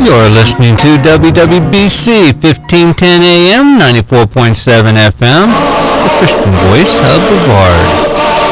You're listening to WWBC 1510 AM, 94.7 FM, the Christian voice of Brevard.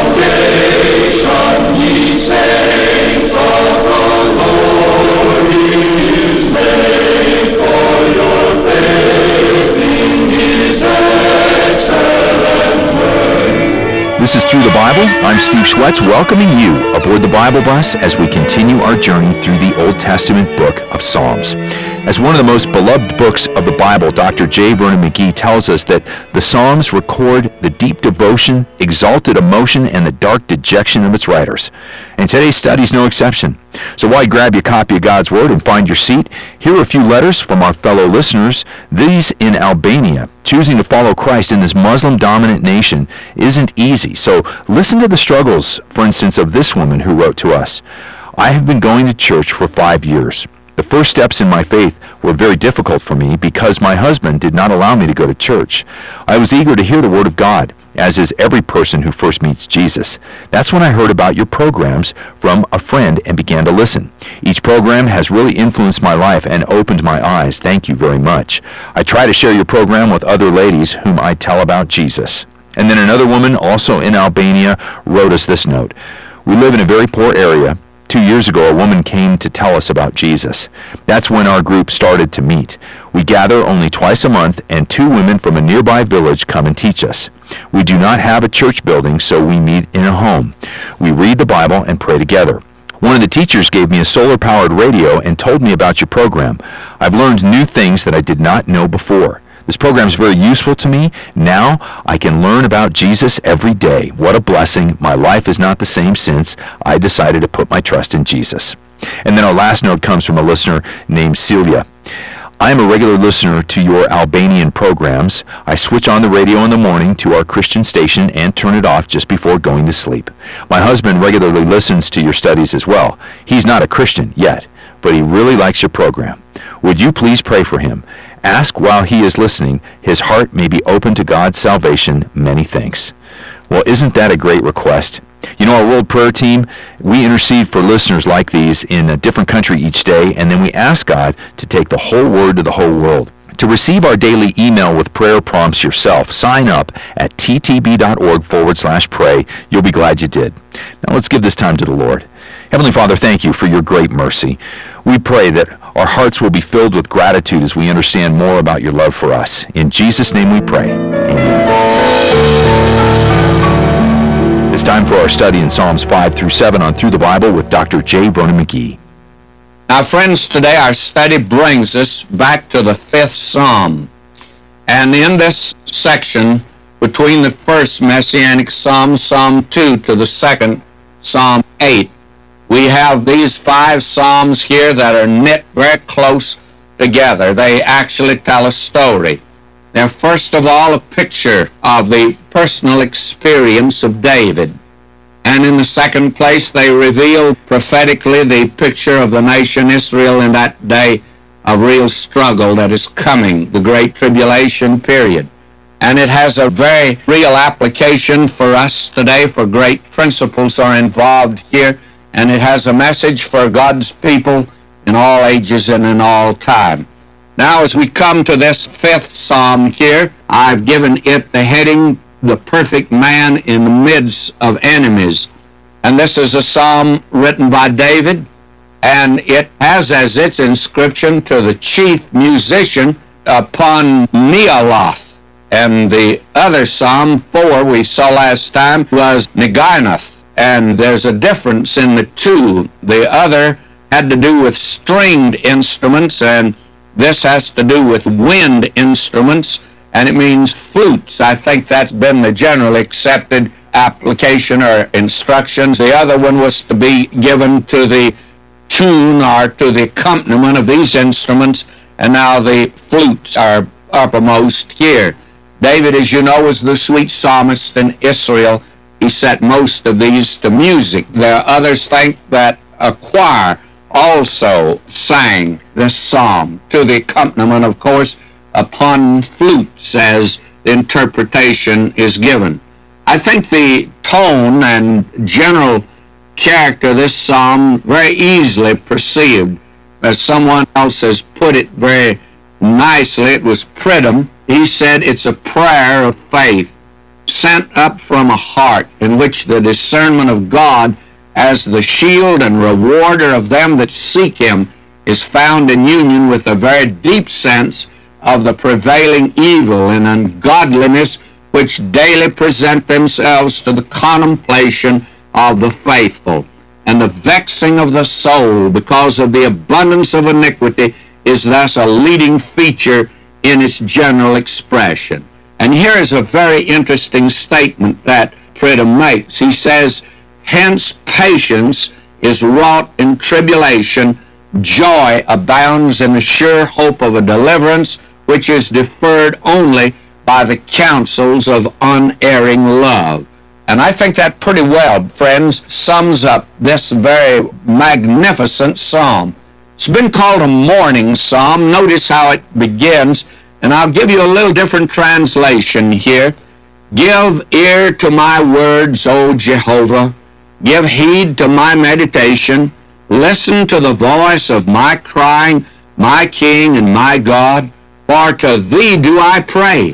This is Through the Bible. I'm Steve Schwetz, welcoming you aboard the Bible bus as we continue our journey through the Old Testament book of Psalms. As one of the most beloved books of the Bible, Dr. J. Vernon McGee tells us that the Psalms record the deep devotion, exalted emotion, and the dark dejection of its writers. And today's study is no exception. So while you grab your copy of God's Word and find your seat, here are a few letters from our fellow listeners. These in Albania. Choosing to follow Christ in this Muslim-dominant nation isn't easy. So listen to the struggles, for instance, of this woman who wrote to us. I have been going to church for 5 years. The first steps in my faith were very difficult for me because my husband did not allow me to go to church. I was eager to hear the Word of God, as is every person who first meets Jesus. That's when I heard about your programs from a friend and began to listen. Each program has really influenced my life and opened my eyes. Thank you very much. I try to share your program with other ladies whom I tell about Jesus. And then another woman, also in Albania, wrote us this note. We live in a very poor area. 2 years ago, a woman came to tell us about Jesus. That's when our group started to meet. We gather only twice a month, and 2 women from a nearby village come and teach us. We do not have a church building, so we meet in a home. We read the Bible and pray together. One of the teachers gave me a solar-powered radio and told me about your program. I've learned new things that I did not know before. This program is very useful to me. Now I can learn about Jesus every day. What a blessing. My life is not the same since I decided to put my trust in Jesus. And then our last note comes from a listener named Celia. I am a regular listener to your Albanian programs. I switch on the radio in the morning to our Christian station and turn it off just before going to sleep. My husband regularly listens to your studies as well. He's not a Christian yet, but he really likes your program. Would you please pray for him? Ask while he is listening. His heart may be open to God's salvation. Many thanks. Well, isn't that a great request? You know, our World Prayer Team, we intercede for listeners like these in a different country each day, and then we ask God to take the whole Word to the whole world. To receive our daily email with prayer prompts yourself, sign up at ttb.org/pray. You'll be glad you did. Now let's give this time to the Lord. Heavenly Father, thank you for your great mercy. We pray that our hearts will be filled with gratitude as we understand more about your love for us. In Jesus' name we pray. Amen. It's time for our study in Psalms 5 through 7 on Through the Bible with Dr. J. Vernon McGee. Now, friends, today our study brings us back to the 5th Psalm. And in this section, between the first Messianic Psalm, Psalm 2, to the second, Psalm 8, we have these 5 Psalms here that are knit very close together. They actually tell a story. They're first of all a picture of the personal experience of David. And in the second place, they reveal prophetically the picture of the nation Israel in that day of real struggle that is coming, the Great Tribulation period. And it has a very real application for us today, for great principles are involved here. And it has a message for God's people in all ages and in all time. Now, as we come to this 5th Psalm here, I've given it the heading, The Perfect Man in the Midst of Enemies. And this is a psalm written by David, and it has as its inscription to the chief musician upon Nealoth. And the other Psalm 4 we saw last time was Neginoth. And there's a difference in the two. The other had to do with stringed instruments, and this has to do with wind instruments, and it means flutes. I think that's been the generally accepted application or instructions. The other one was to be given to the tune or to the accompaniment of these instruments, and now the flutes are uppermost here. David, as you know, was the sweet psalmist in Israel. He set most of these to music. There are others think that a choir also sang this psalm to the accompaniment, of course, upon flutes as the interpretation is given. I think the tone and general character of this psalm very easily perceived. as someone else has put it very nicely, it was Pridham, he said it's a prayer of faith sent up from a heart in which the discernment of God as the shield and rewarder of them that seek him is found in union with a very deep sense of the prevailing evil and ungodliness which daily present themselves to the contemplation of the faithful. And the vexing of the soul because of the abundance of iniquity is thus a leading feature in its general expression. And here is a very interesting statement that Pridham makes. He says, hence patience is wrought in tribulation, joy abounds in the sure hope of a deliverance which is deferred only by the counsels of unerring love. And I think that pretty well, friends, sums up this very magnificent psalm. It's been called a mourning psalm. Notice how it begins, and I'll give you a little different translation here. Give ear to my words, O Jehovah. Give heed to my meditation. Listen to the voice of my crying, my King and my God. For to thee do I pray.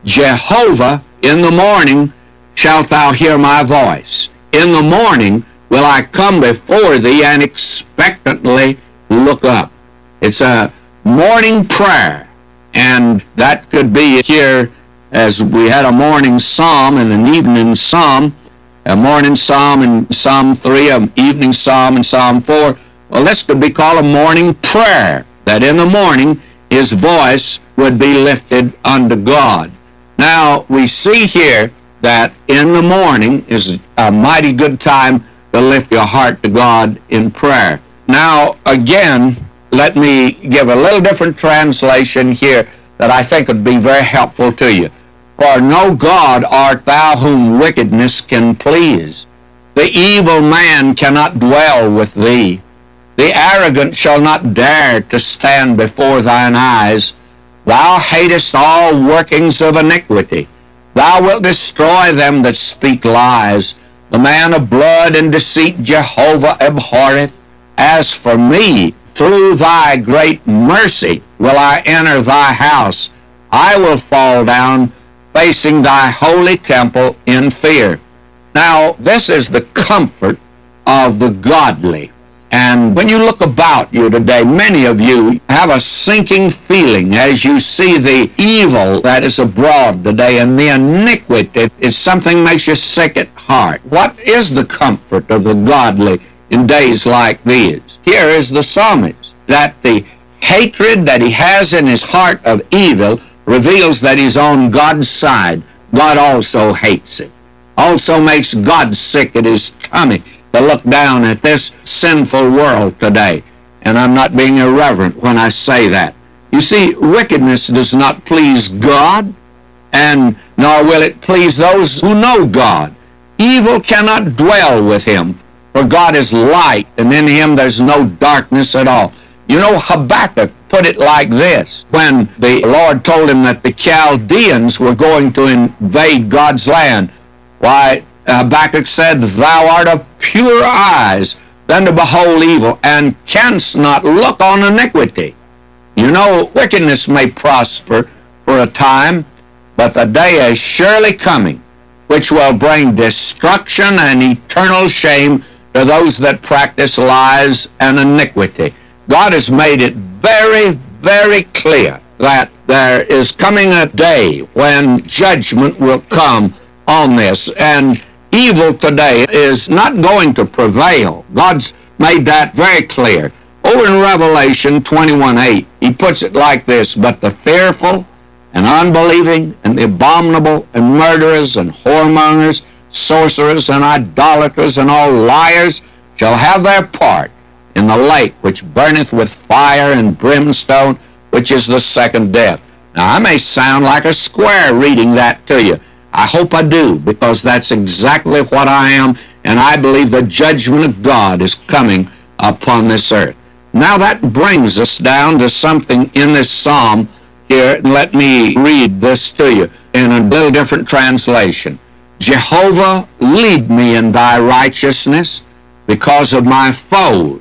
Jehovah, in the morning shalt thou hear my voice. In the morning will I come before thee and expectantly look up. It's a morning prayer, and that could be here as we had a morning psalm and an evening psalm, a morning psalm in Psalm 3, an evening psalm in Psalm 4. Well, this could be called a morning prayer, that in the morning his voice would be lifted unto God. Now, we see here that in the morning is a mighty good time to lift your heart to God in prayer. Now, again, let me give a little different translation here that I think would be very helpful to you. For no God art thou whom wickedness can please. The evil man cannot dwell with thee. The arrogant shall not dare to stand before thine eyes. Thou hatest all workings of iniquity. Thou wilt destroy them that speak lies. The man of blood and deceit Jehovah abhorreth. As for me, through thy great mercy will I enter thy house. I will fall down, facing thy holy temple in fear. Now, this is the comfort of the godly. And when you look about you today, many of you have a sinking feeling as you see the evil that is abroad today, and the iniquity. It's something makes you sick at heart. What is the comfort of the godly in days like these? Here is the psalmist, that the hatred that he has in his heart of evil reveals that he's on God's side. God also hates it. Also makes God sick at his tummy to look down at this sinful world today. And I'm not being irreverent when I say that. You see, wickedness does not please God, and nor will it please those who know God. Evil cannot dwell with him, for God is light, and in him there's no darkness at all. You know, Habakkuk put it like this, when the Lord told him that the Chaldeans were going to invade God's land. Why, Habakkuk said, Thou art of pure eyes than to behold evil, and canst not look on iniquity. You know, wickedness may prosper for a time, but the day is surely coming, which will bring destruction and eternal shame to those that practice lies and iniquity. God has made it very, very clear that there is coming a day when judgment will come on this, and evil today is not going to prevail. God's made that very clear. Over in Revelation 21:8, he puts it like this, But the fearful and unbelieving and the abominable and murderers and whoremongers, sorcerers and idolaters and all liars shall have their part in the lake which burneth with fire and brimstone, which is the second death. Now, I may sound like a square reading that to you. I hope I do, because that's exactly what I am, and I believe the judgment of God is coming upon this earth. Now that brings us down to something in this psalm here. Let me read this to you in a little different translation. Jehovah, lead me in thy righteousness because of my foes.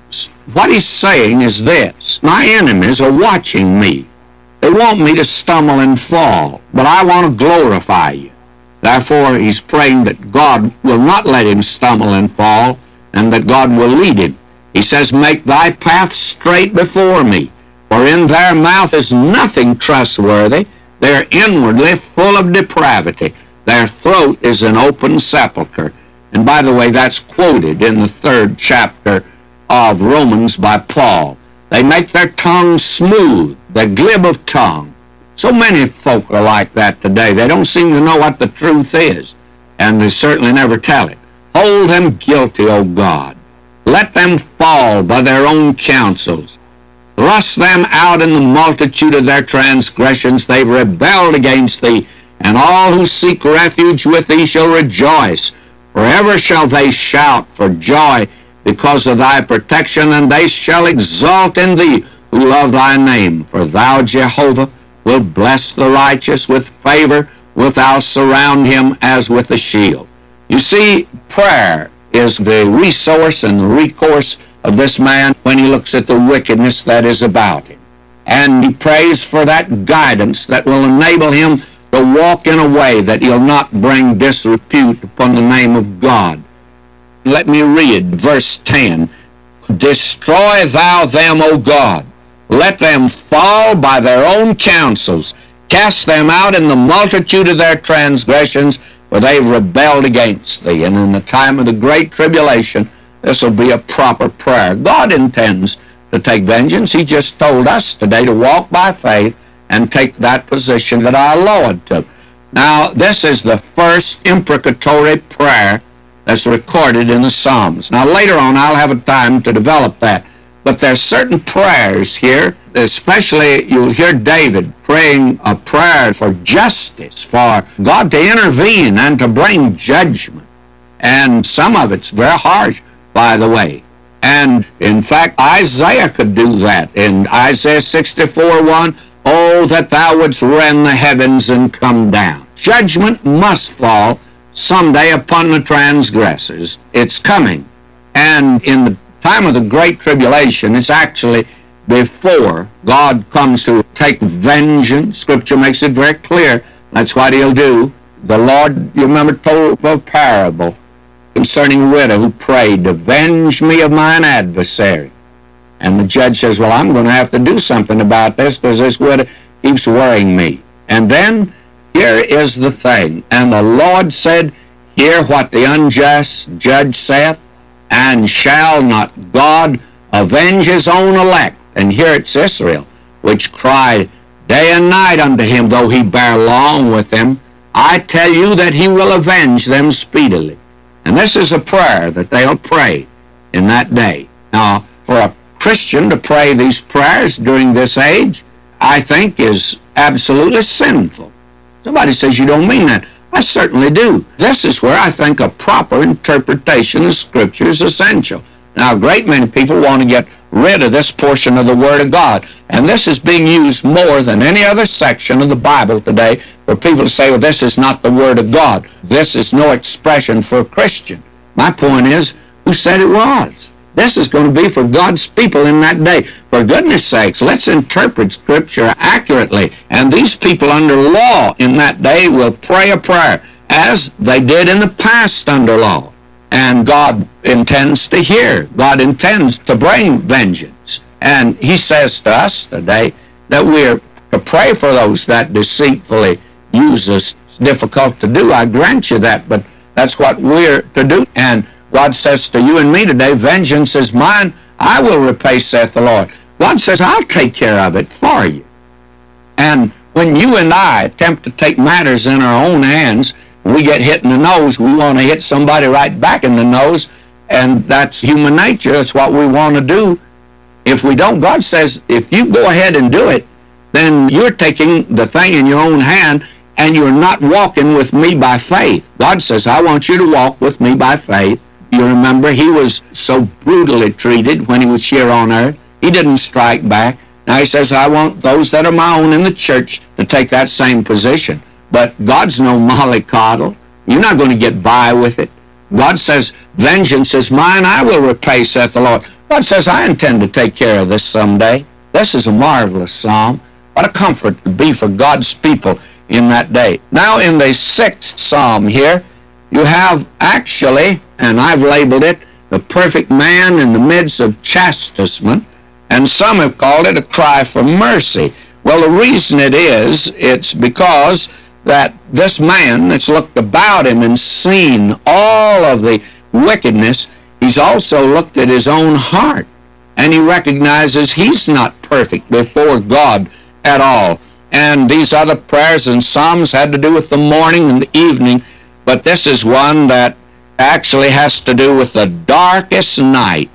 what he's saying is this: my enemies are watching me. They want me to stumble and fall, but I want to glorify you. Therefore, he's praying that God will not let him stumble and fall, and that God will lead him. He says, make thy path straight before me, for in their mouth is nothing trustworthy. They are inwardly full of depravity. Their throat is an open sepulchre. And by the way, that's quoted in the 3rd chapter of Romans by Paul. They make their tongue smooth, they're glib of tongue. So many folk are like that today. They don't seem to know what the truth is, and they certainly never tell it. Hold them guilty, O God. Let them fall by their own counsels. Thrust them out in the multitude of their transgressions. They've rebelled against thee, and all who seek refuge with thee shall rejoice. Forever shall they shout for joy because of thy protection, and they shall exult in thee who love thy name. For thou, Jehovah, wilt bless the righteous with favor, wilt thou surround him as with a shield. You see, prayer is the resource and the recourse of this man when he looks at the wickedness that is about him. And he prays for that guidance that will enable him to walk in a way that he'll not bring disrepute upon the name of God. Let me read verse 10. Destroy thou them, O God. Let them fall by their own counsels. Cast them out in the multitude of their transgressions, for they've rebelled against thee. And in the time of the great tribulation, this will be a proper prayer. God intends to take vengeance. He just told us today to walk by faith and take that position that our Lord took. Now, this is the first imprecatory prayer that's recorded in the Psalms. Now, later on, I'll have a time to develop that. But there's certain prayers here, especially you'll hear David praying a prayer for justice, for God to intervene and to bring judgment. And some of it's very harsh, by the way. And, in fact, Isaiah could do that. In Isaiah 64:1, oh, that thou wouldst rend the heavens and come down. Judgment must fall someday upon the transgressors. It's coming. And in the time of the Great Tribulation, it's actually before God comes to take vengeance. Scripture makes it very clear. That's what he'll do. The Lord, you remember, told a parable concerning a widow who prayed, avenge me of mine adversary. And the judge says, well, I'm going to have to do something about this because this widow keeps worrying me. And then here is the thing. And the Lord said, hear what the unjust judge saith, and shall not God avenge his own elect? And here it's Israel, which cried day and night unto him, though he bear long with them. I tell you that he will avenge them speedily. And this is a prayer that they'll pray in that day. Now, for a Christian to pray these prayers during this age, I think is absolutely sinful. Somebody says, you don't mean that. I certainly do. This is where I think a proper interpretation of Scripture is essential. Now, a great many people want to get rid of this portion of the Word of God, and this is being used more than any other section of the Bible today for people to say, well, this is not the Word of God. This is no expression for a Christian. My point is, who said it was? This is going to be for God's people in that day. For goodness sakes, let's interpret Scripture accurately. And these people under law in that day will pray a prayer, as they did in the past under law. And God intends to hear. God intends to bring vengeance. And he says to us today that we're to pray for those that deceitfully use us. It's difficult to do, I grant you that, but that's what we're to do. And God says to you and me today, vengeance is mine, I will repay, saith the Lord. God says, I'll take care of it for you. And when you and I attempt to take matters in our own hands, we get hit in the nose, we want to hit somebody right back in the nose, and that's human nature. That's what we want to do. If we don't, God says, if you go ahead and do it, then you're taking the thing in your own hand, and you're not walking with me by faith. God says, I want you to walk with me by faith. You remember, he was so brutally treated when he was here on earth. He didn't strike back. Now he says, I want those that are my own in the church to take that same position. But God's no mollycoddle. You're not going to get by with it. God says, vengeance is mine, I will repay, saith the Lord. God says, I intend to take care of this someday. This is a marvelous psalm. What a comfort it would be for God's people in that day. Now in the 6th psalm here, you have actually, and I've labeled it, the perfect man in the midst of chastisement, and some have called it a cry for mercy. Well, the reason it's because that this man that's looked about him and seen all of the wickedness, he's also looked at his own heart, and he recognizes he's not perfect before God at all. And these other prayers and psalms had to do with the morning and the evening, but this is one that actually has to do with the darkest night.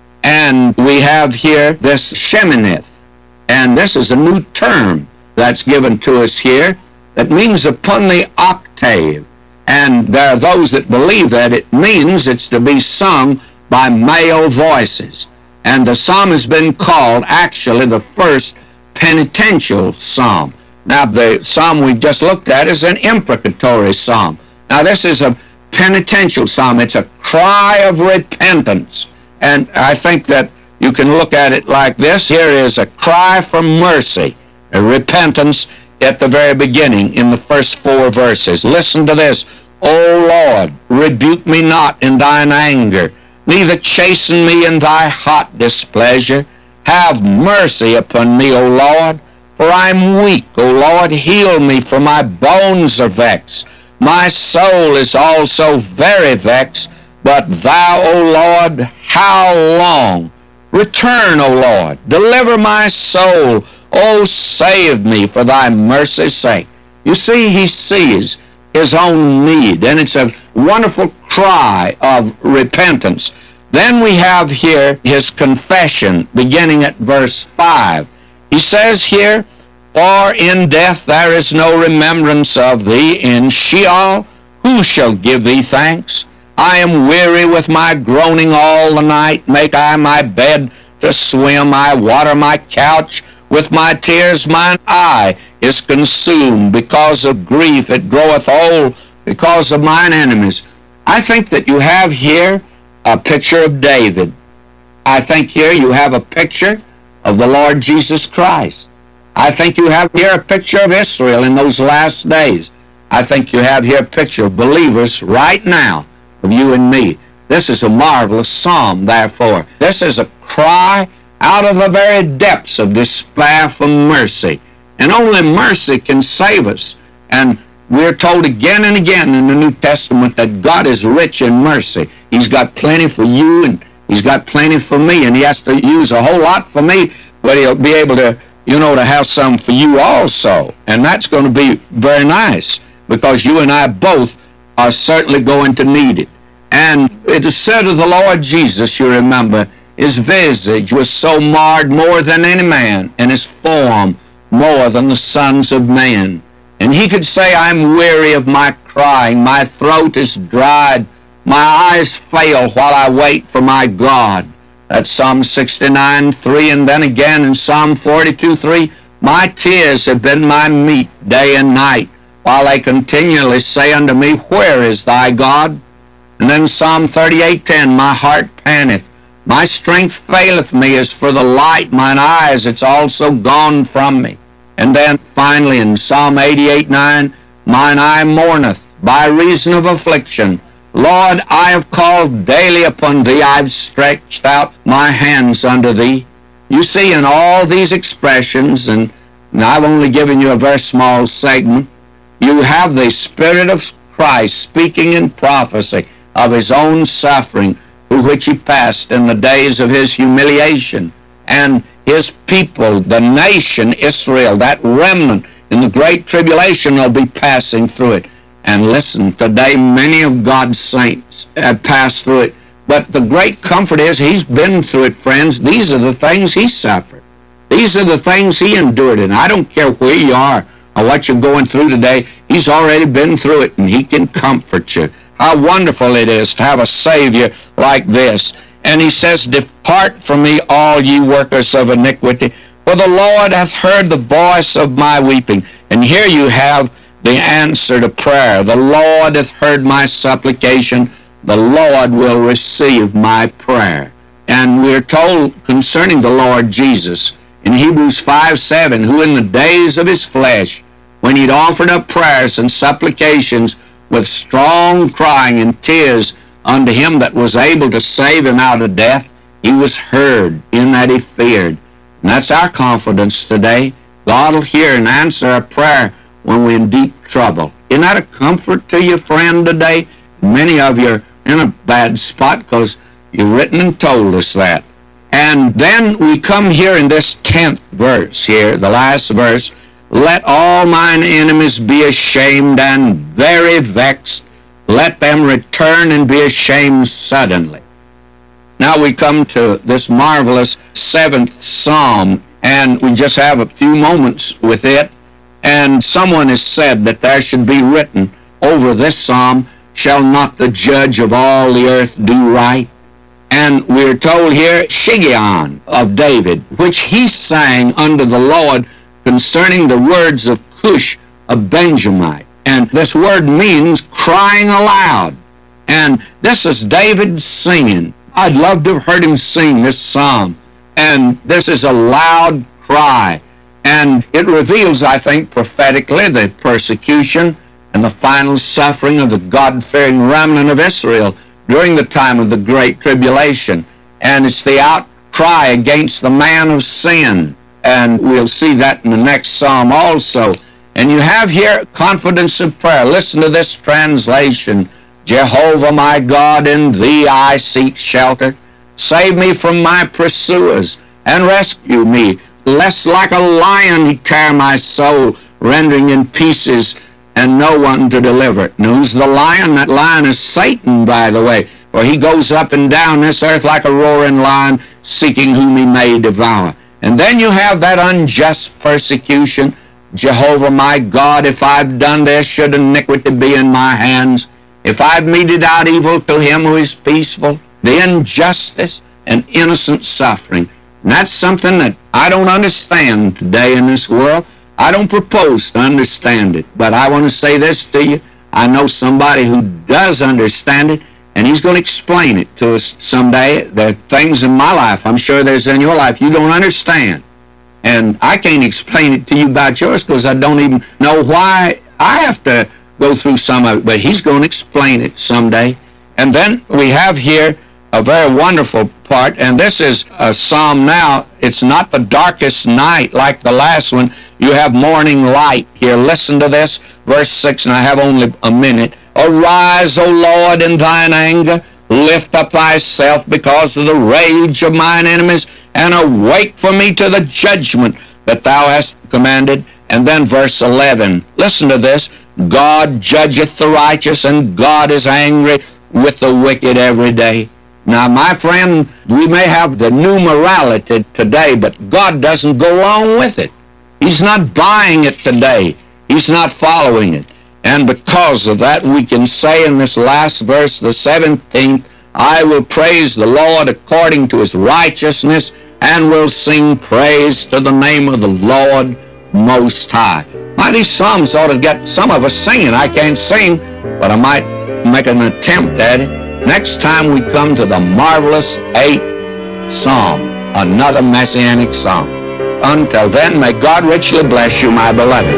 And we have here this Sheminith, and this is a new term that's given to us here that means upon the octave. And there are those that believe that it means it's to be sung by male voices. And the psalm has been called actually the first penitential psalm. Now the psalm we just looked at is an imprecatory psalm. Now this is a penitential psalm. It's a cry of repentance. And I think that you can look at it like this. Here is a cry for mercy, a repentance at the very beginning in the first 4 verses. Listen to this. O Lord, rebuke me not in thine anger, neither chasten me in thy hot displeasure. Have mercy upon me, O Lord, for I am weak. O Lord, heal me, for my bones are vexed. My soul is also very vexed. But thou, O Lord, how long? Return, O Lord, deliver my soul. O save me for thy mercy's sake. You see, he sees his own need, and it's a wonderful cry of repentance. Then we have here his confession, beginning at verse 5. He says here, For in death there is no remembrance of thee. In Sheol who shall give thee thanks? I am weary with my groaning all the night. Make I my bed to swim. I water my couch with my tears. Mine eye is consumed because of grief. It groweth old because of mine enemies. I think that you have here a picture of David. I think here you have a picture of the Lord Jesus Christ. I think you have here a picture of Israel in those last days. I think you have here a picture of believers right now, of you and me. This is a marvelous psalm, therefore. This is a cry out of the very depths of despair for mercy. And only mercy can save us. And we're told again and again in the New Testament that God is rich in mercy. He's got plenty for you, and he's got plenty for me, and he has to use a whole lot for me, but he'll be able to, to have some for you also. And that's going to be very nice, because you and I both are certainly going to need it. And it is said of the Lord Jesus, you remember, his visage was so marred more than any man, and his form more than the sons of men. And he could say, I'm weary of my crying, my throat is dried, my eyes fail while I wait for my God. That's Psalm 69:3, and then again in Psalm 42:3, my tears have been my meat day and night, while they continually say unto me, Where is thy God? And then Psalm 38:10, my heart panteth, my strength faileth me as for the light, mine eyes, it's also gone from me. And then finally in Psalm 88:9, mine eye mourneth by reason of affliction. Lord, I have called daily upon thee, I've stretched out my hands unto thee. You see, in all these expressions, and I've only given you a very small segment, you have the Spirit of Christ speaking in prophecy of his own suffering through which he passed in the days of his humiliation. And his people, the nation Israel, that remnant in the great tribulation, will be passing through it. And listen, today many of God's saints have passed through it. But the great comfort is he's been through it, friends. These are the things he suffered. These are the things he endured. And I don't care where you are or what you're going through today. He's already been through it, and he can comfort you. How wonderful it is to have a Savior like this. And he says, Depart from me, all ye workers of iniquity, for the Lord hath heard the voice of my weeping. And here you have the answer to prayer. The Lord hath heard my supplication. The Lord will receive my prayer. And we're told concerning the Lord Jesus in Hebrews 5:7, who in the days of his flesh, when he'd offered up prayers and supplications with strong crying and tears unto him that was able to save him out of death, he was heard in that he feared. And that's our confidence today. God will hear and answer our prayer when we're in deep trouble. Isn't that a comfort to you, friend, today? Many of you are in a bad spot because you've written and told us that. And then we come here in this 10th verse here, the last verse, let all mine enemies be ashamed and very vexed. Let them return and be ashamed suddenly. Now we come to this marvelous 7th Psalm, and we just have a few moments with it. And someone has said that there should be written over this psalm, shall not the judge of all the earth do right? And we're told here, Shiggaion of David, which he sang unto the Lord concerning the words of Cush, a Benjamite. And this word means crying aloud. And this is David singing. I'd love to have heard him sing this psalm. And this is a loud cry. And it reveals, I think, prophetically the persecution and the final suffering of the God-fearing remnant of Israel during the time of the Great Tribulation. And it's the outcry against the man of sin. And we'll see that in the next psalm also. And you have here confidence of prayer. Listen to this translation. Jehovah my God, in thee I seek shelter. Save me from my pursuers and rescue me, lest like a lion he tear my soul, rendering in pieces and no one to deliver it. And who's the lion? That lion is Satan, by the way, for he goes up and down this earth like a roaring lion, seeking whom he may devour. And then you have that unjust persecution. Jehovah my God, if I've done this, should iniquity be in my hands? If I've meted out evil to him who is peaceful, the injustice and innocent suffering. And that's something that I don't understand today in this world. I don't propose to understand it, but I want to say this to you. I know somebody who does understand it, and he's going to explain it to us someday. There are things in my life, I'm sure there's in your life, you don't understand. And I can't explain it to you about yours because I don't even know why I have to go through some of it, but he's going to explain it someday. And then we have here a very wonderful part, and this is a psalm now. It's not the darkest night like the last one. You have morning light here. Listen to this, verse 6, and I have only a minute. Arise, O Lord, in thine anger. Lift up thyself because of the rage of mine enemies, and awake for me to the judgment that thou hast commanded. And then verse 11. Listen to this. God judgeth the righteous, and God is angry with the wicked every day. Now, my friend, we may have the new morality today, but God doesn't go along with it. He's not buying it today. He's not following it. And because of that, we can say in this last verse, the 17th, I will praise the Lord according to his righteousness, and will sing praise to the name of the Lord Most High. Why, these psalms ought to get some of us singing. I can't sing, but I might make an attempt at it. Next time we come to the marvelous 8th Psalm, another Messianic psalm. Until then, may God richly bless you, my beloved.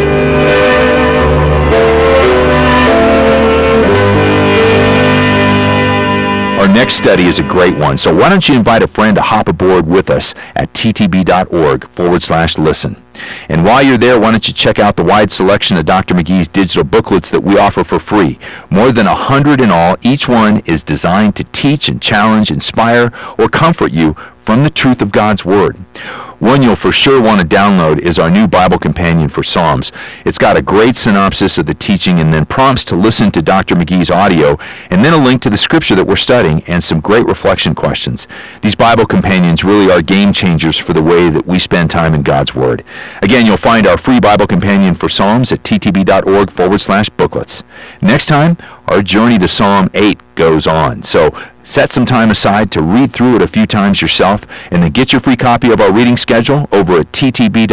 Our next study is a great one, so why don't you invite a friend to hop aboard with us at ttb.org/listen. And while you're there, why don't you check out the wide selection of Dr. McGee's digital booklets that we offer for free. More than 100 in all. Each one is designed to teach and challenge, inspire, or comfort you from the truth of God's Word. One you'll for sure want to download is our new Bible Companion for Psalms. It's got a great synopsis of the teaching and then prompts to listen to Dr. McGee's audio, and then a link to the scripture that we're studying and some great reflection questions. These Bible Companions really are game changers for the way that we spend time in God's Word. Again, you'll find our free Bible Companion for Psalms at ttb.org/booklets. Next time, our journey to Psalm 8 goes on. So set some time aside to read through it a few times yourself, and then get your free copy of our reading schedule over at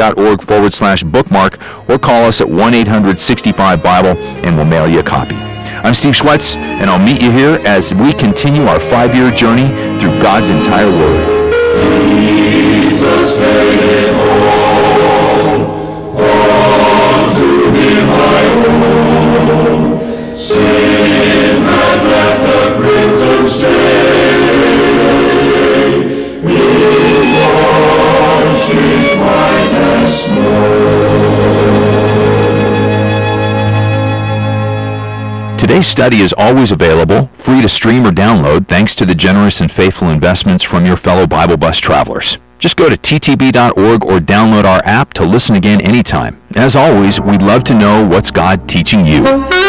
ttb.org/bookmark, or call us at 1-800-65-BIBLE, and we'll mail you a copy. I'm Steve Schwetz, and I'll meet you here as we continue our 5-year journey through God's entire Word. Jesus made it all unto him I owe. Sin had left the crimson stain, it washed it white as snow. Today's study is always available, free to stream or download, thanks to the generous and faithful investments from your fellow Bible Bus travelers. Just go to ttb.org or download our app to listen again anytime. As always, we'd love to know what's God teaching you.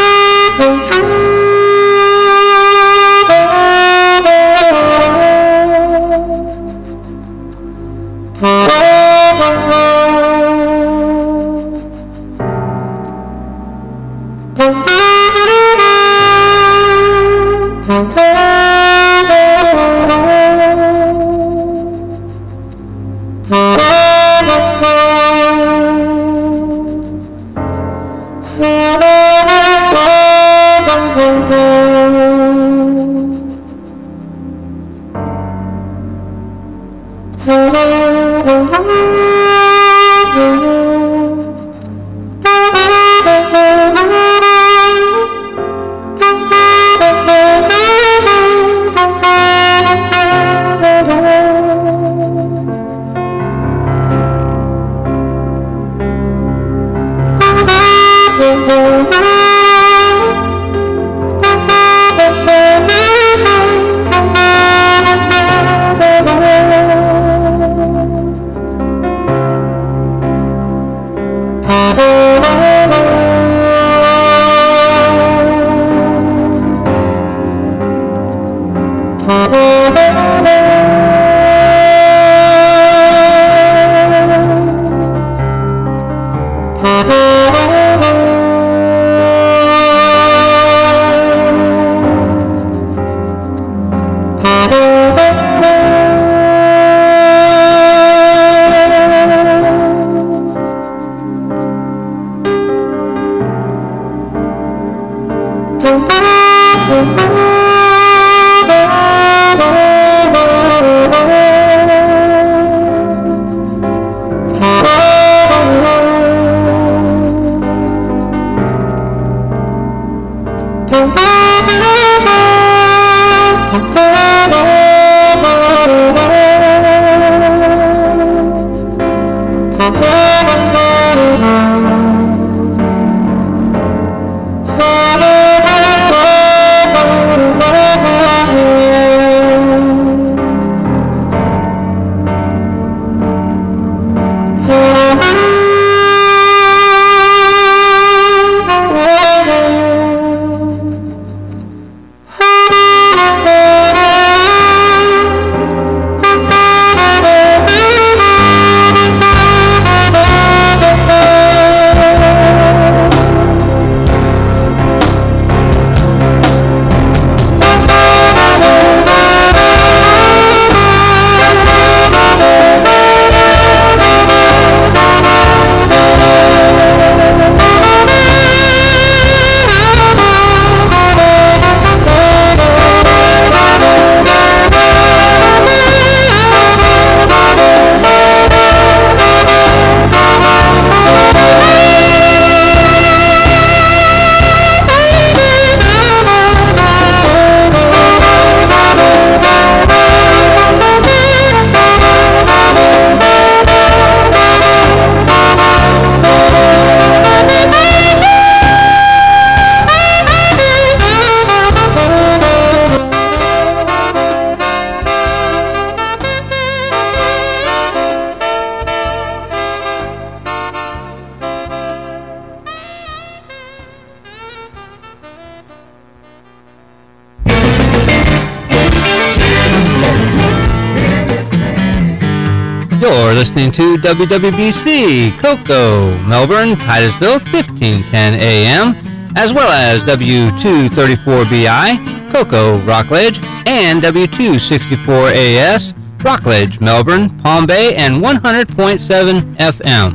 You're listening to WWBC, Cocoa, Melbourne, Titusville, 1510 AM, as well as W234BI, Cocoa, Rockledge, and W264AS, Rockledge, Melbourne, Palm Bay, and 100.7 FM.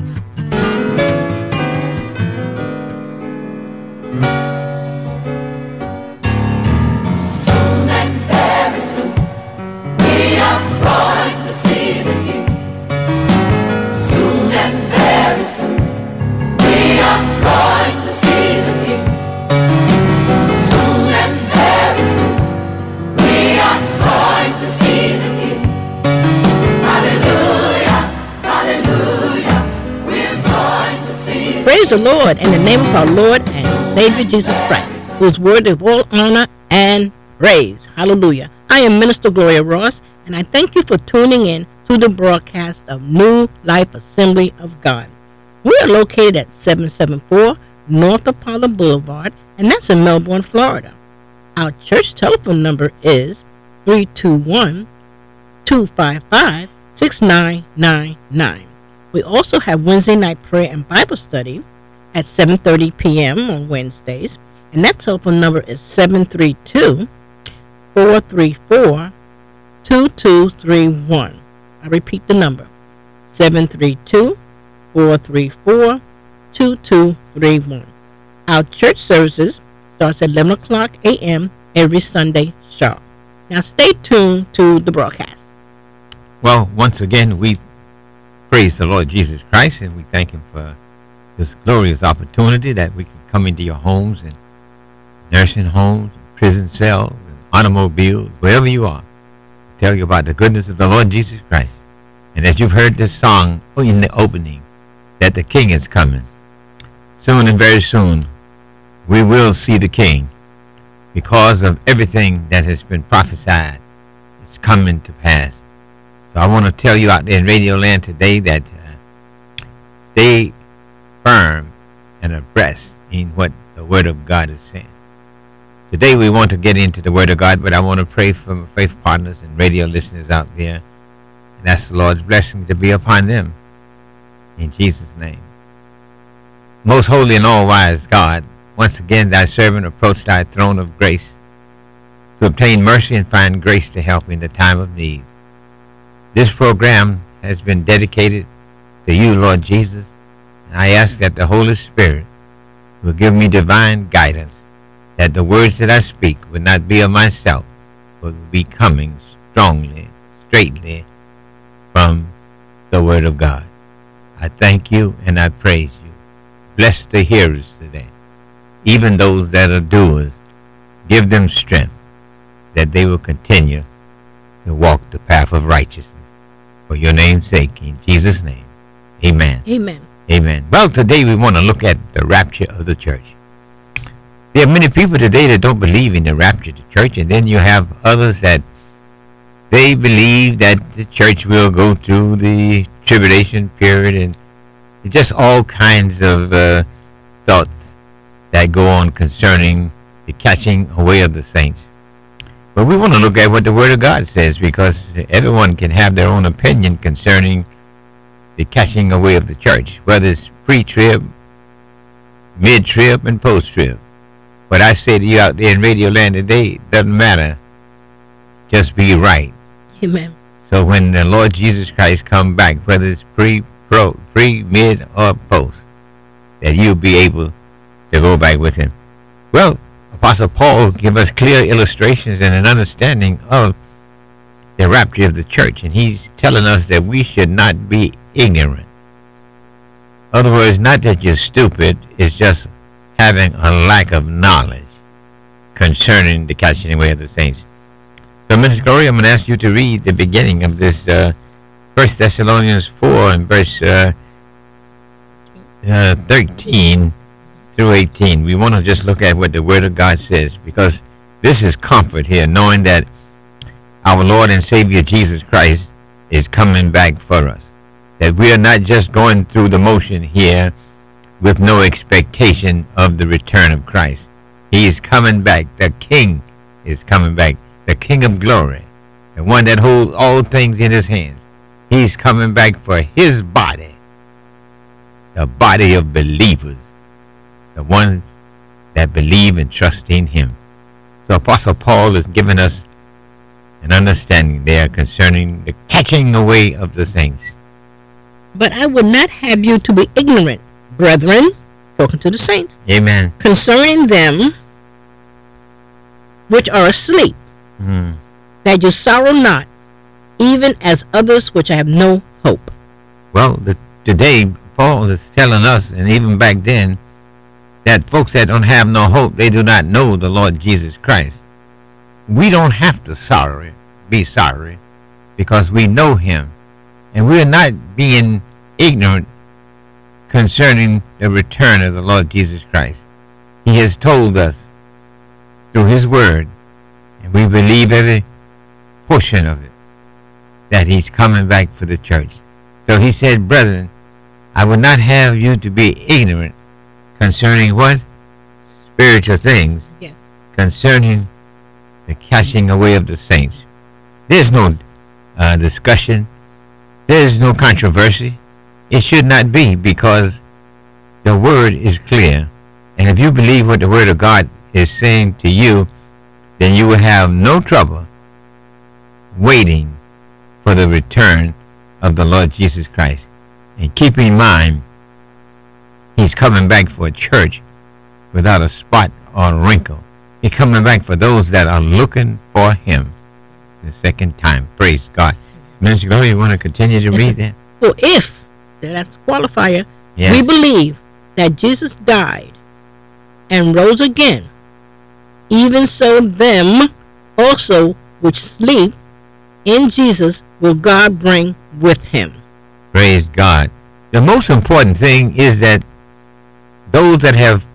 Praise the Lord in the name of our Lord and Savior Jesus Christ, who is worthy of all honor and praise. Hallelujah. I am Minister Gloria Ross, and I thank you for tuning in to the broadcast of New Life Assembly of God. We are located at 774 North Apollo Boulevard, and that's in Melbourne, Florida. Our church telephone number is 321-255-6999. We also have Wednesday night prayer and Bible study at 7:30 p.m. on Wednesdays, and that telephone number is 732-434-2231. I repeat the number, 732-434-2231. Our church services starts at 11 o'clock a.m. every Sunday sharp. Now stay tuned to the broadcast. Well, once again, we praise the Lord Jesus Christ, and we thank Him for this glorious opportunity that we can come into your homes and nursing homes, prison cells, and automobiles, wherever you are, tell you about the goodness of the Lord Jesus Christ. And as you've heard this song in the opening, that the King is coming. Soon and very soon, we will see the King because of everything that has been prophesied. It's coming to pass. So I want to tell you out there in Radio Land today that stay firm and abreast in what the Word of God is saying. Today we want to get into the Word of God, but I want to pray for my faith partners and radio listeners out there, and ask the Lord's blessing to be upon them. In Jesus' name. Most holy and all-wise God, once again thy servant approached thy throne of grace to obtain mercy and find grace to help in the time of need. This program has been dedicated to you, Lord Jesus, and I ask that the Holy Spirit will give me divine guidance, that the words that I speak would not be of myself, but will be coming strongly, straightly from the Word of God. I thank you and I praise you. Bless the hearers today, even those that are doers. Give them strength, that they will continue to walk the path of righteousness. For your name's sake, in Jesus' name, amen. Amen. Amen. Well, today we want to look at the rapture of the church. There are many people today that don't believe in the rapture of the church, and then you have others that they believe that the church will go through the tribulation period, and just all kinds of thoughts that go on concerning the catching away of the saints. But we want to look at what the Word of God says, because everyone can have their own opinion concerning the catching away of the church, whether it's pre-trib, mid-trib, and post-trib. What I say to you out there in Radio Land today doesn't matter. Just be right. Amen. So when the Lord Jesus Christ come back, whether it's pre, mid, or post, that you'll be able to go back with Him. Well, Apostle Paul give us clear illustrations and an understanding of the rapture of the church, and he's telling us that we should not be ignorant. In other words, not that you're stupid, it's just having a lack of knowledge concerning the catching away of the saints. So, Minister Gloria, I'm going to ask you to read the beginning of this 1 Thessalonians 4 and verse 13 through 18. We want to just look at what the Word of God says, because this is comfort here, knowing that our Lord and Savior Jesus Christ is coming back for us. That we are not just going through the motion here with no expectation of the return of Christ. He is coming back. The King is coming back. The King of glory. The one that holds all things in His hands. He's coming back for His body. The body of believers. The ones that believe and trust in Him. So Apostle Paul is giving us an understanding there concerning the catching away of the saints. But I would not have you to be ignorant, brethren, talking to the saints, Amen. concerning them which are asleep, that you sorrow not, even as others which have no hope. Well, today, Paul is telling us, and even back then, that folks that don't have no hope, they do not know the Lord Jesus Christ. We don't have to be sorry, because we know Him. And we're not being ignorant concerning the the return of the Lord Jesus Christ. He has told us through his word, and we believe every portion of it, that he's coming back for the church. So he said, brethren, I would not have you to be ignorant concerning what? Spiritual things. Yes. Concerning the catching away of the saints. There's no discussion. There's no controversy. It should not be, because the word is clear. And if you believe what the word of God is saying to you, then you will have no trouble waiting for the return of the Lord Jesus Christ. And keep in mind, he's coming back for a church without a spot or a wrinkle. He's coming back for those that are looking for him the second time. Praise God. Minister Gloria, you want to continue to read that? So if, that's the qualifier, Yes. we believe that Jesus died and rose again, even so them also which sleep in Jesus will God bring with him. Praise God. The most important thing is that those that have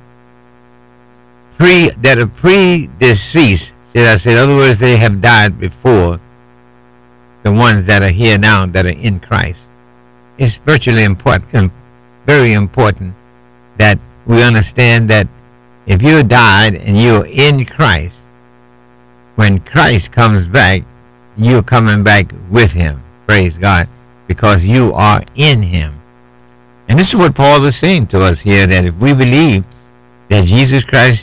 pre-deceased, should I say, in other words, they have died before the ones that are here now that are in Christ. It's virtually important, very important, that we understand that if you died and you're in Christ, when Christ comes back, you're coming back with him. Praise God. Because you are in him. And this is what Paul is saying to us here, that if we believe that Jesus Christ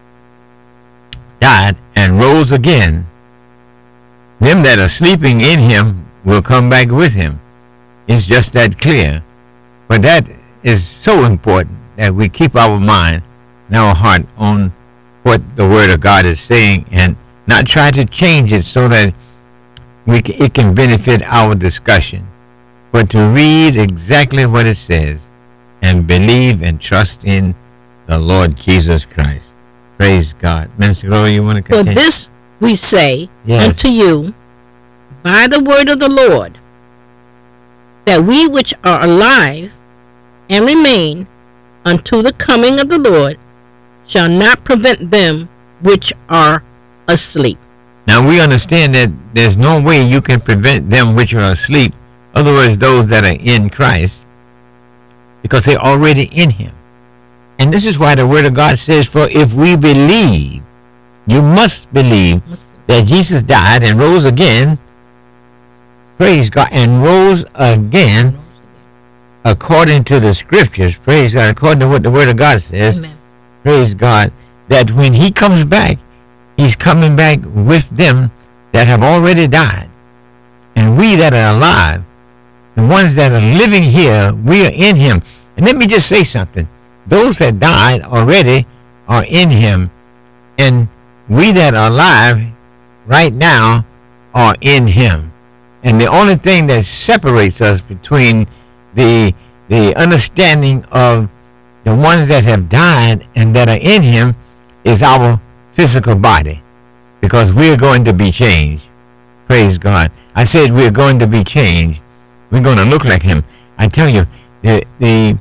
died and rose again, them that are sleeping in him will come back with him. It's just that clear. But that is so important that we keep our mind and our heart on what the word of God is saying, and not try to change it so that it can benefit our discussion, but to read exactly what it says and believe and trust in the Lord Jesus Christ. Praise God. Minister Gloria, you want to For continue? this we say Yes. unto you by the word of the Lord, that we which are alive and remain unto the coming of the Lord shall not prevent them which are asleep. Now we understand that there's no way you can prevent them which are asleep, in other words, those that are in Christ, because they're already in him. And this is why the word of God says, for if we believe, you must believe that Jesus died and rose again, praise God, and rose again according to the scriptures, praise God, according to what the word of God says. Amen. Praise God, that when he comes back, he's coming back with them that have already died. And we that are alive, the ones that are living here, we are in him. And let me just say something. Those that died already are in him. And we that are alive right now are in him. And the only thing that separates us between the understanding of the ones that have died and that are in him is our physical body, because we're going to be changed. Praise God. I said we're going to be changed. We're going to look like him. I tell you, in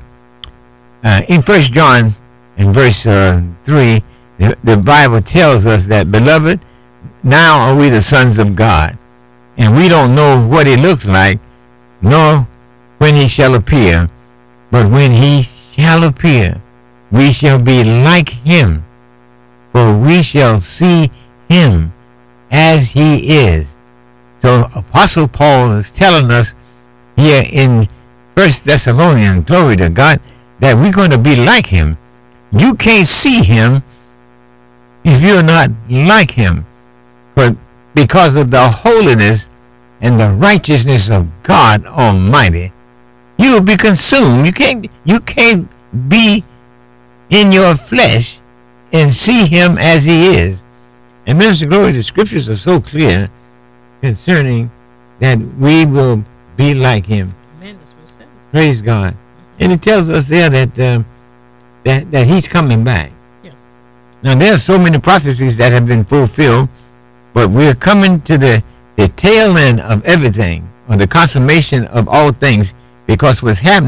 1 John in verse 3, the Bible tells us that, beloved, now are we the sons of God, and we don't know what he looks like, nor when he shall appear, but when he shall appear, we shall be like him, for we shall see him as he is. So Apostle Paul is telling us here in 1 Thessalonians, glory to God, that we're going to be like him. You can't see him if you're not like him, but because of the holiness and the righteousness of God Almighty, you will be consumed. You can't be in your flesh and see him as he is. And Minister Glory, the scriptures are so clear concerning that we will be like him. Amen. That's what it says. Praise God. And it tells us there that he's coming back. Yes. Now there are so many prophecies that have been fulfilled, but we're coming to the tail end of everything, or the consummation of all things, because what's happening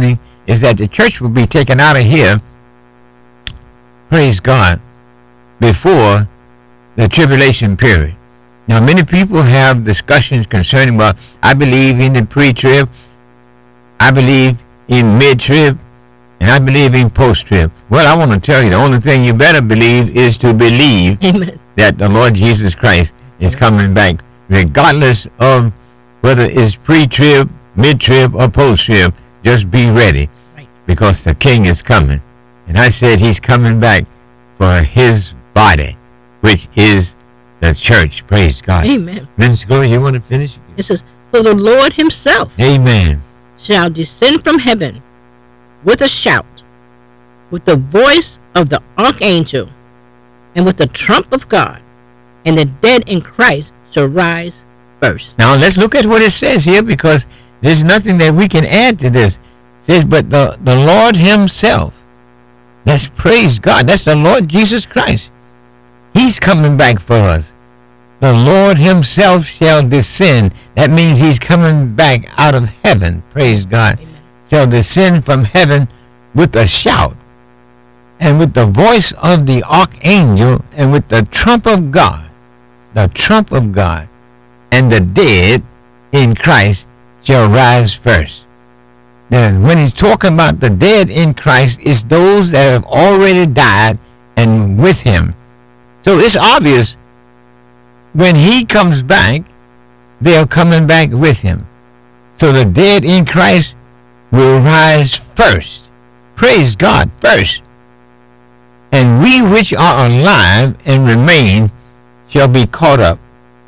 is that the church will be taken out of here, praise God, before the tribulation period. Now, many people have discussions concerning, well, I believe in the pre-trib, I believe in mid-trib, and I believe in post-trib. Well, I want to tell you, the only thing you better believe is to believe Amen. that the Lord Jesus Christ is coming back, regardless of whether it's pre-trib, mid-trib, or post-trib. Just be ready, Right. because the King is coming. And I said he's coming back for his body, which is the church. Praise God. Amen. Minister Glory, you want to finish? It says, "For the Lord himself Amen. shall descend from heaven with a shout, with the voice of the archangel, and with the trump of God, and the dead in Christ shall rise first." Now let's look at what it says here, because there's nothing that we can add to this. It says, but the Lord himself, that's, praise God, that's the Lord Jesus Christ. He's coming back for us. The Lord himself shall descend. That means he's coming back out of heaven. Praise God. Amen. Shall descend from heaven with a shout, and with the voice of the archangel, and with the trump of God. The trump of God. And the dead in Christ shall rise first. Then when he's talking about the dead in Christ, it's those that have already died and with him. So it's obvious when he comes back, they're coming back with him. So the dead in Christ will rise first. Praise God, first. And we which are alive and remain shall be caught up.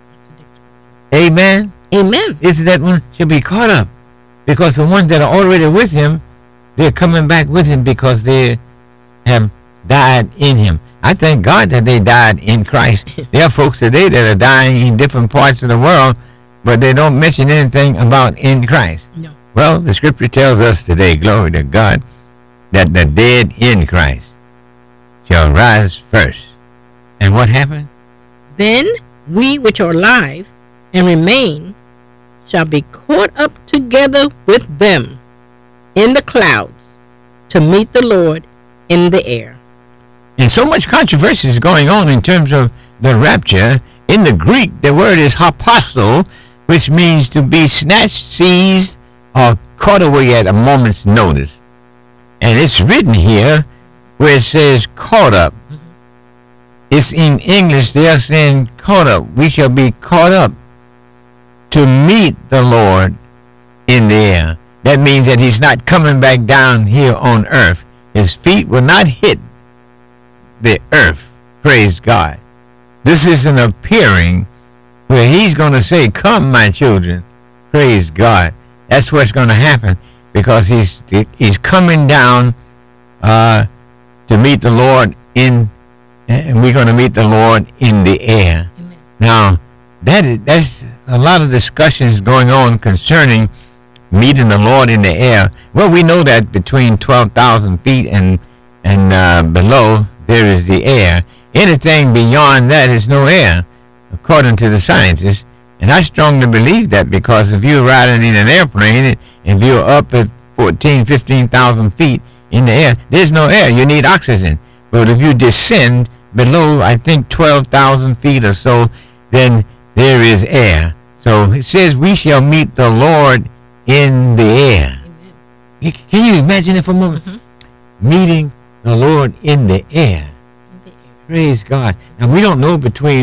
Amen. Amen. Is that one shall be caught up? Because the ones that are already with him, they're coming back with him because they have died in him. I thank God that they died in Christ. There are folks today that are dying in different parts of the world, but they don't mention anything about in Christ. No. Well, the scripture tells us today, glory to God, that the dead in Christ shall rise first. And what happened? Then we which are alive and remain shall be caught up together with them in the clouds to meet the Lord in the air. And so much controversy is going on in terms of the rapture. In the Greek, the word is harpazo, which means to be snatched, seized, or caught away at a moment's notice. And it's written here where it says caught up. It's in English, they're saying caught up. We shall be caught up to meet the Lord in the air. That means that he's not coming back down here on earth. His feet will not hit the earth. Praise God. This is an appearing where he's going to say, come, my children. Praise God. That's what's going to happen, because he's coming down to meet the Lord and we're going to meet the Lord in the air. Amen. Now, that's a lot of discussions going on concerning meeting the Lord in the air. Well, we know that between 12,000 feet and below, there is the air. Anything beyond that is no air, according to the scientists. And I strongly believe that, because if you're riding in an airplane, if you're up at 14, 15,000 feet in the air, there's no air. You need oxygen. But if you descend below, I think 12,000 feet or so, then there is air. So it says we shall meet the Lord in the air. Amen. Can you imagine it for a moment? Mm-hmm. Meeting the Lord in the air. In the air. Praise God. Now, we don't know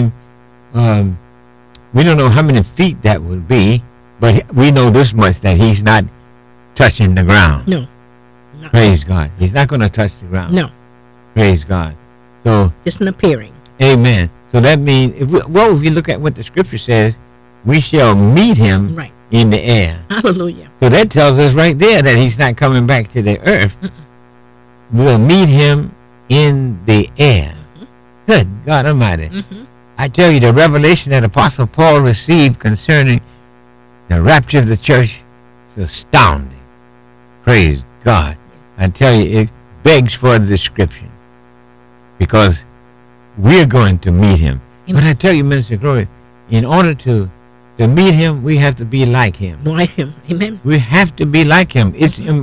we don't know how many feet that would be, but we know this much, that he's not touching the ground. No. No. Praise God. He's not going to touch the ground. No. Praise God. So, Just an appearing. amen. So that means, if you look at what the scripture says, we shall meet him Right. in the air. Hallelujah. So that tells us right there that he's not coming back to the earth. We'll meet him in the air. Good God Almighty. Mm-hmm. I tell you, the revelation that Apostle Paul received concerning the rapture of the church is astounding. Praise God. I tell you, it begs for a description, because we're going to meet him. Amen. But I tell you, Minister Glory, in order to meet him, we have to be like him. Like him. Amen. We have to be like him. It's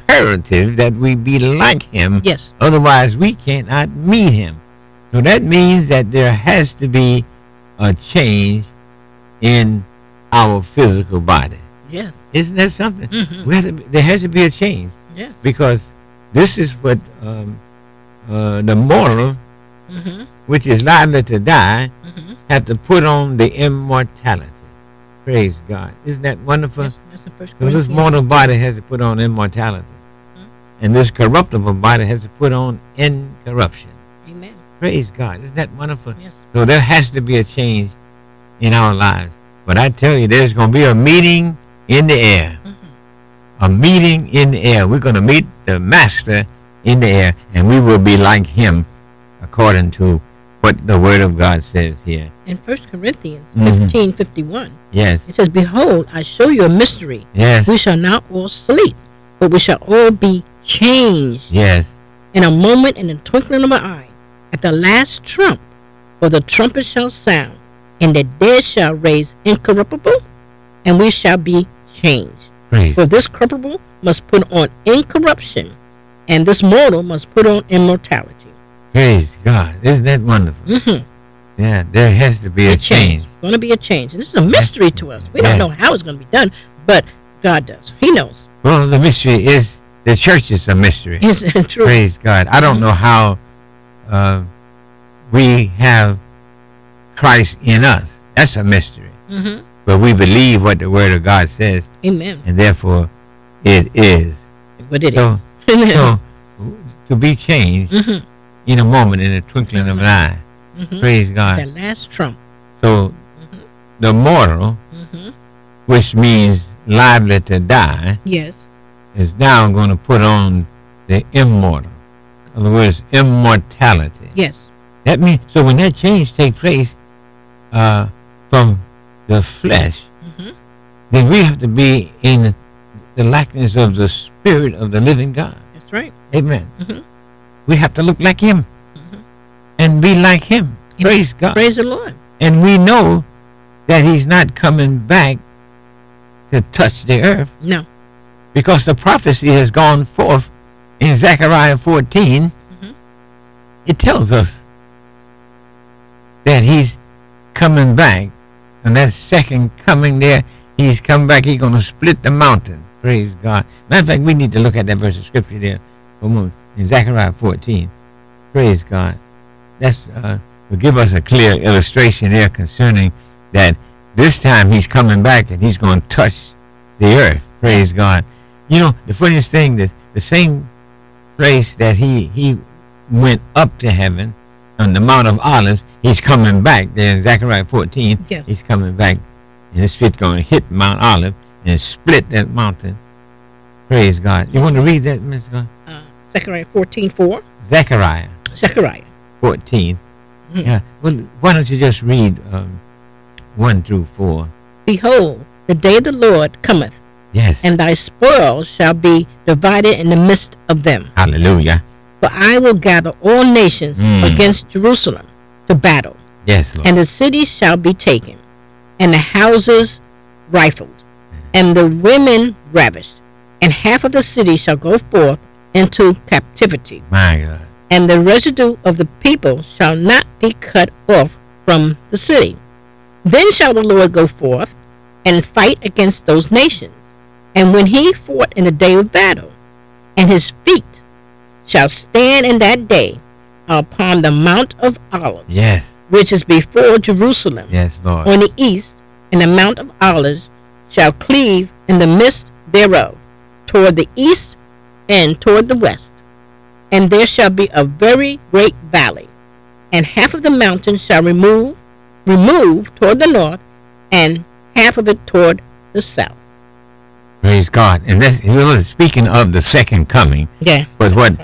imperative that we be like him. Yes. Otherwise, we cannot meet him. So that means that there has to be a change in our physical body. Yes. Isn't that something? Mm-hmm. There has to be a change. Yes. Because this is what the mortal, Mm-hmm. which is liable to die, Mm-hmm. have to put on the immortality. Praise God. Isn't that wonderful? Yes. That's in First So Corinthians. this mortal body has to put on immortality. And this corruptible body has to put on incorruption. Amen. Praise God. Isn't that wonderful? Yes. So there has to be a change in our lives. But I tell you, there's going to be a meeting in the air. A meeting in the air. We're going to meet the Master in the air, and we will be like him according to what the Word of God says here. In First Corinthians Mhm. 15:51, Yes. it says, "Behold, I show you a mystery. Yes. We shall not all sleep, but we shall all be changed Yes. in a moment, in the twinkling of an eye, at the last trump. For the trumpet shall sound, and the dead shall raise incorruptible, and we shall be changed. Praise. For this corruptible must put on incorruption, and this mortal must put on immortality." Praise God. Isn't that wonderful? Mm-hmm. Yeah. There has to be a change. Going to be a change. And this is a mystery to us. We don't Yes. know how it's going to be done, but God does. He knows. Well, the mystery is the church is a mystery. It's true. Praise God. I don't know how we have Christ in us. That's a mystery. Mm-hmm. But we believe what the Word of God says, Amen. and therefore it is. But it So, is. so to be changed Mm-hmm. in a moment, in a twinkling of an eye. Mm-hmm. Praise God. That last trump. So the mortal, Mm-hmm. which means liable to die, Yes. is now going to put on the immortal. In other words, immortality. Yes. That means, so when that change takes place from the flesh, Mm-hmm. then we have to be in the likeness of the Spirit of the living God. That's right. Amen. Mm-hmm. We have to look like Him and be like Him. Praise God. Praise the Lord. And we know that He's not coming back to touch the earth, No. because the prophecy has gone forth in Zechariah 14. It tells us that he's coming back. And that second coming there, he's coming back. He's going to split the mountain. Praise God. Matter of fact, we need to look at that verse of scripture there for a moment. In Zechariah 14. Praise God. That's will give us a clear illustration there concerning that this time he's coming back and he's going to touch the earth. Praise God. You know, the funniest thing, that the same place that he went up to heaven on the Mount of Olives, he's coming back there in Zechariah 14. Yes. He's coming back, and his feet's going to hit Mount Olive and split that mountain. Praise God. You want to read that, Mr. God? Zechariah 14:4. Zechariah Zechariah. 14. Yeah. Well, why don't you just read 1 through 4? "Behold, the day of the Lord cometh, Yes. and thy spoils shall be divided in the midst of them. Hallelujah. For I will gather all nations against Jerusalem to battle, Yes, Lord. and the city shall be taken, and the houses rifled, and the women ravished, and half of the city shall go forth into captivity, My God. and the residue of the people shall not be cut off from the city. Then shall the Lord go forth and fight against those nations, and when he fought in the day of battle, and his feet shall stand in that day upon the Mount of Olives, Yes. which is before Jerusalem, Yes, Lord. on the east, and the Mount of Olives shall cleave in the midst thereof, toward the east and toward the west. And there shall be a very great valley, and half of the mountain shall remove toward the north, and half of it toward the south." Praise God. And that's, speaking of the second coming, Yeah. but what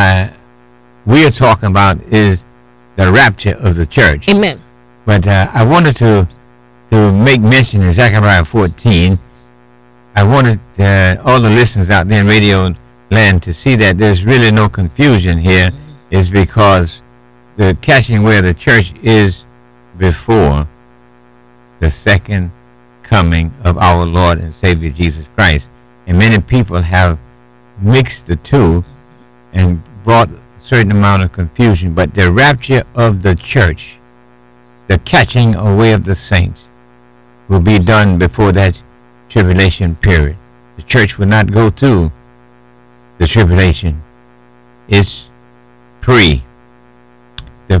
we are talking about is the rapture of the church. Amen. But I wanted to make mention in Zechariah 14. I wanted all the listeners out there in radio land to see that there's really no confusion here. Is because the catching away of the church is before the second coming of our Lord and Savior Jesus Christ. And many people have mixed the two and brought a certain amount of confusion. But the rapture of the church, the catching away of the saints, will be done before that tribulation period. The church will not go through the tribulation. It's the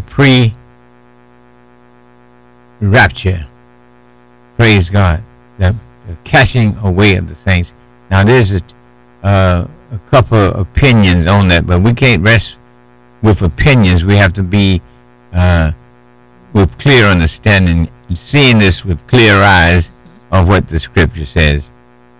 pre-rapture. Praise God. The catching away of the saints. Now there's a couple of opinions on that, but we can't rest with opinions. We have to be with clear understanding, seeing this with clear eyes of what the scripture says.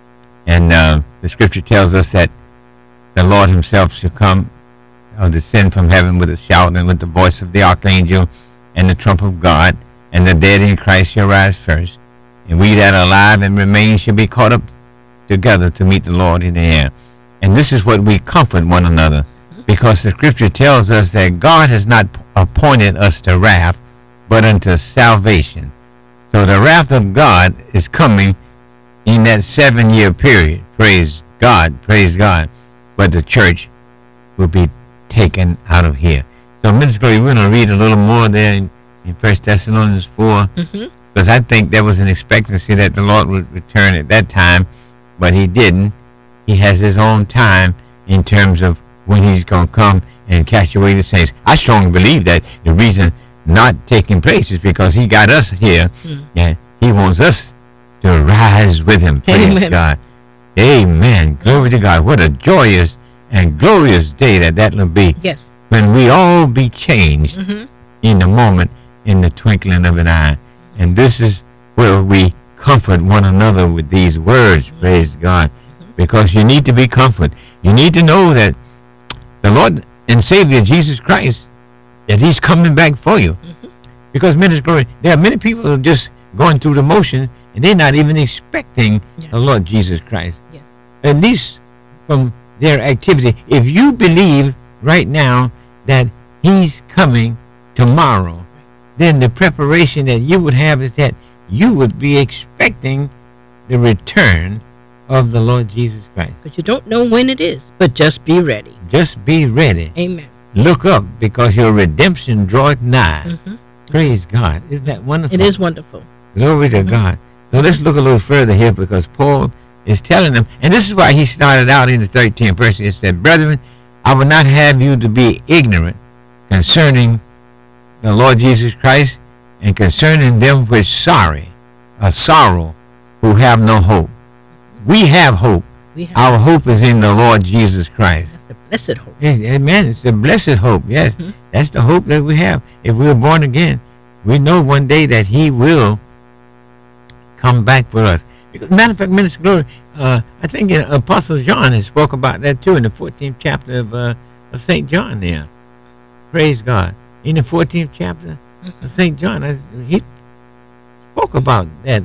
And the scripture tells us that the Lord himself shall come or descend from heaven with a shout and with the voice of the archangel and the trump of God, and the dead in Christ shall rise first. And we that are alive and remain shall be caught up together to meet the Lord in the air. And this is what we comfort one another, because the scripture tells us that God has not appointed us to wrath, but unto salvation. So the wrath of God is coming in that 7-year period. Praise God, praise God. But the church will be taken out of here. So, Minister Glory, we're going to read a little more there in 1 Thessalonians 4, because I think there was an expectancy that the Lord would return at that time, but he didn't. He has his own time in terms of when he's going to come and catch away the saints. I strongly believe that the reason not taking place is because he got us here, and he wants us to rise with him. Praise God. Amen. Glory to God. What a joyous and glorious day that will be. Yes. When we all be changed in a moment, in the twinkling of an eye. And this is where we comfort one another with these words. Praise God. Because you need to be comforted. You need to know that the Lord and Savior Jesus Christ, that he's coming back for you. Because, Minister Glory, there are many people who are just going through the motions and they're not even expecting the Lord Jesus Christ. Yes. At least from their activity. If you believe right now that he's coming tomorrow, then the preparation that you would have is that you would be expecting the return of the Lord Jesus Christ. But you don't know when it is, but just be ready. Just be ready. Amen. Look up, because your redemption draweth nigh. Praise God. Isn't that wonderful? It is wonderful. Glory to God. So let's look a little further here, because Paul is telling them, and this is why he started out in the 13th verse. He said, "Brethren, I would not have you to be ignorant concerning the Lord Jesus Christ, and concerning them which sorrow, who have no hope." We have hope. Our hope is in the Lord Jesus Christ. That's the blessed hope. Amen. It's the blessed hope. Yes. That's the hope that we have. If we're born again, we know one day that he will come back for us. Because, matter of fact, Minister Glory, I think Apostle John has spoke about that too in the 14th chapter of St. John there. Praise God. In the 14th chapter of St. John, he spoke about that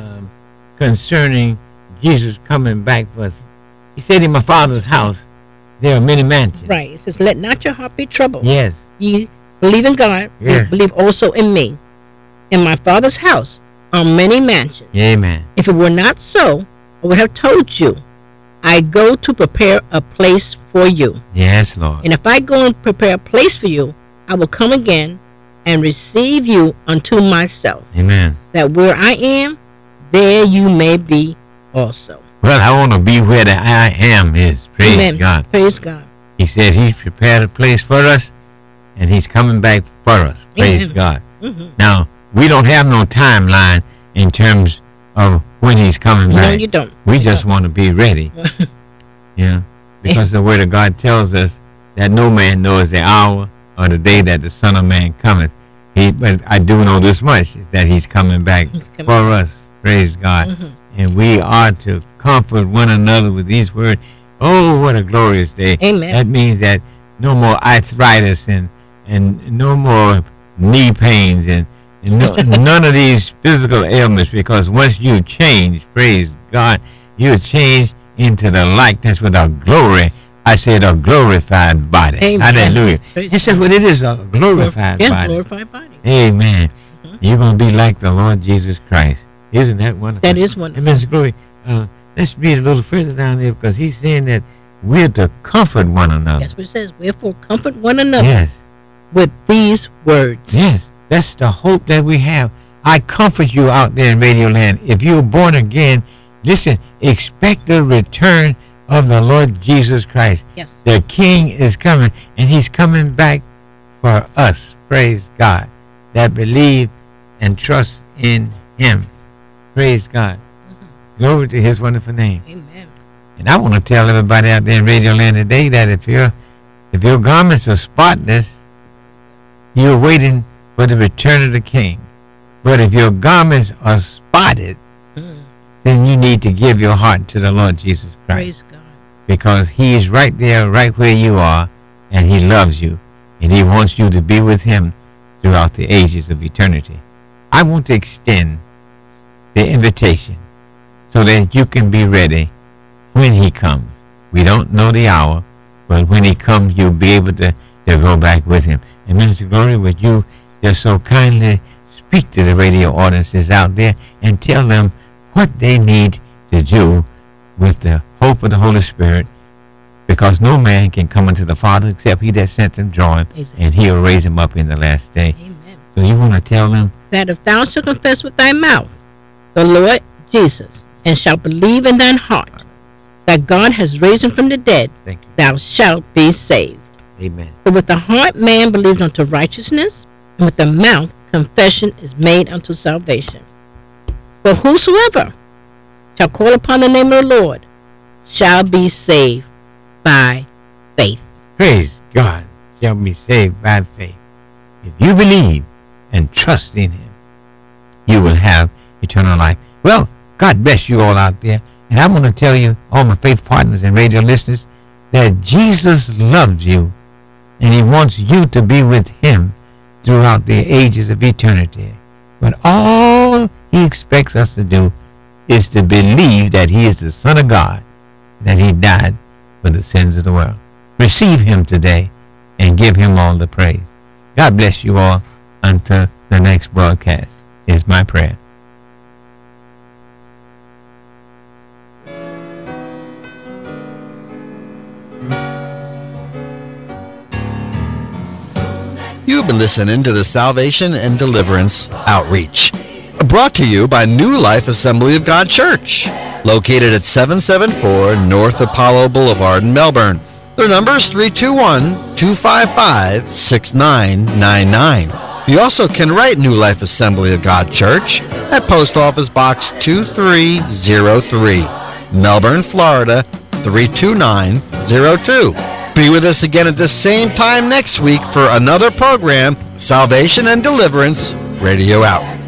concerning Jesus coming back for us. He said, "In my Father's house there are many mansions." Right. It says, "Let not your heart be troubled. Yes. Ye believe in God, ye believe also in me. In my Father's house are many mansions. Amen. If it were not so, I would have told you, I go to prepare a place for you. Yes, Lord. And if I go and prepare a place for you, I will come again and receive you unto myself, Amen. that where I am, there you may be also." Well, I want to be where the I am is. Praise Amen. God. Praise God. He said he's prepared a place for us, and he's coming back for us. Praise Amen. God. Now, we don't have no timeline in terms of when he's coming back. No, you don't. We just want to be ready. Yeah. Because the word of God tells us that no man knows the hour or the day that the Son of Man cometh. But I do know this much, that he's coming back for us. Praise God. And we are to comfort one another with these words. Oh, what a glorious day. Amen. That means that no more arthritis and no more knee pains and none of these physical ailments, because once you change, praise God, you change into the likeness with a glory. I said a glorified body. Amen. Hallelujah. Praise He said, well, it is a glorified body. Glorified body. Amen. You're going to be like the Lord Jesus Christ. Isn't that wonderful? That is wonderful. And Mr. Glory, let's read a little further down there, because he's saying that we're to comfort one another. That's what it says. Wherefore, comfort one another Yes. with these words. Yes. That's the hope that we have. I comfort you out there in Radio Land. If you're born again, listen, expect the return of the Lord Jesus Christ. Yes. The King is coming, and he's coming back for us. Praise God. That believe and trust in him. Praise God. Glory to his wonderful name. Amen. And I want to tell everybody out there in Radio Land today that if your garments are spotless, you're waiting for the return of the King. But if your garments are spotted, then you need to give your heart to the Lord Jesus Christ. Praise God. Because he is right there, right where you are, and he loves you. And he wants you to be with him throughout the ages of eternity. I want to extend the invitation so that you can be ready when he comes. We don't know the hour, but when he comes, you'll be able to go back with him. And Minister Glory, would you just so kindly speak to the radio audiences out there and tell them what they need to do with the hope of the Holy Spirit, because no man can come unto the Father except he that sent him draw him, Exactly. and he'll raise him up in the last day. Amen. So you want to tell them? That if thou shalt confess with thy mouth the Lord Jesus, and shalt believe in thine heart that God has raised him from the dead, Thank you. thou shalt be saved. Amen. For with the heart man believeth unto righteousness, and with the mouth confession is made unto salvation. For whosoever shall call upon the name of the Lord shall be saved by faith. Praise God, shall be saved by faith. If you believe and trust in him, you will have eternal life. Well, God bless you all out there. And I want to tell you, all my faith partners and radio listeners, that Jesus loves you, and he wants you to be with him throughout the ages of eternity. But all he expects us to do is to believe that he is the Son of God, that he died for the sins of the world. Receive him today and give him all the praise. God bless you all until the next broadcast is my prayer. You've been listening to the Salvation and Deliverance Outreach, brought to you by New Life Assembly of God Church, located at 774 North Apollo Boulevard in Melbourne. Their number is 321-255-6999. You also can write New Life Assembly of God Church at Post Office Box 2303, Melbourne, Florida 32902. Be with us again at the same time next week for another program, Salvation and Deliverance Radio Outreach.